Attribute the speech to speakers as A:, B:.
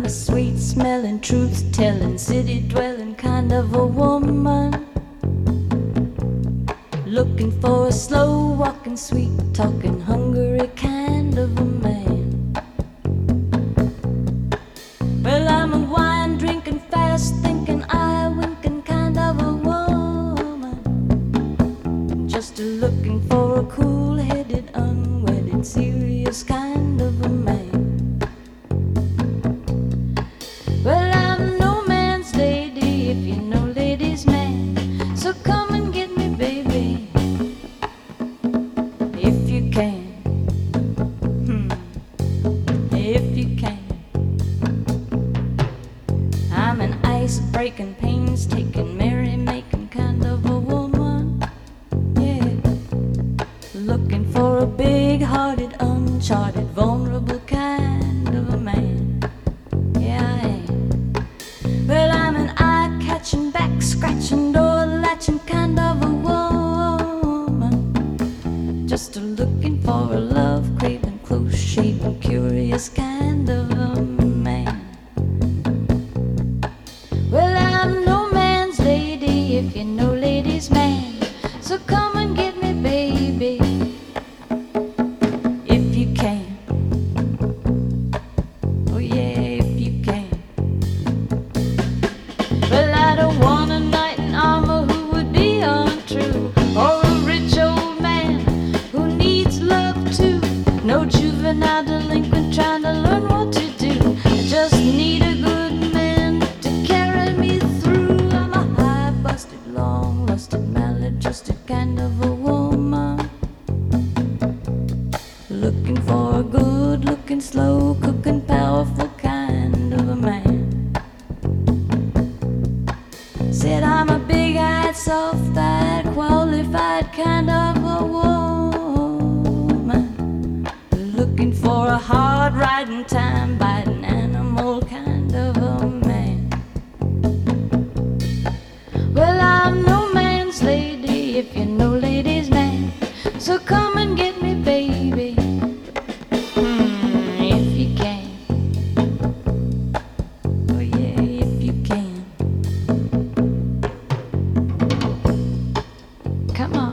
A: a sweet smelling, truth telling, city dwelling kind of a woman. Looking for a slow walking, sweet talking, hungry kind of a man. Well, I'm a wine drinking, fast thinking, eye winking kind of a woman. Just looking for a cool headed, unwedded, serious kind of a man. Well, I'm no man's lady, if you know ladies' man. So come and get me, baby, if you can. If you can. I'm an ice-breaking, pains-taking, merry-making kind of a woman. Yeah. Looking for a big-hearted, uncharted, vulnerable kind of a man. Yeah, I am. Well, I'm an eye-catching, back-scratching, door-latching kind of a woman. Just looking for a love-craving, close-shaven, curious kind of a man. Well, I'm no man's lady, if you know ladies' man. So come and get me, baby, if you can. Oh yeah, if you can. Well, I don't want a knight in armor who would be untrue, or a rich old man who needs love too. No juvenile delinquent trying to learn what to do. I just need a good man to carry me through. I'm a high-busted, long-lusted, maladjusted kind of a woman. Looking for a good-looking, slow-cooking, powerful kind of a man. Said I'm a big-eyed, soft-eyed, qualified kind of a woman. Looking for a hard-riding, time-biting, animal kind of a man. Well, I'm no man's lady, if you know ladies' man. So come and get me, baby, if you can. Oh yeah, if you can. Come on.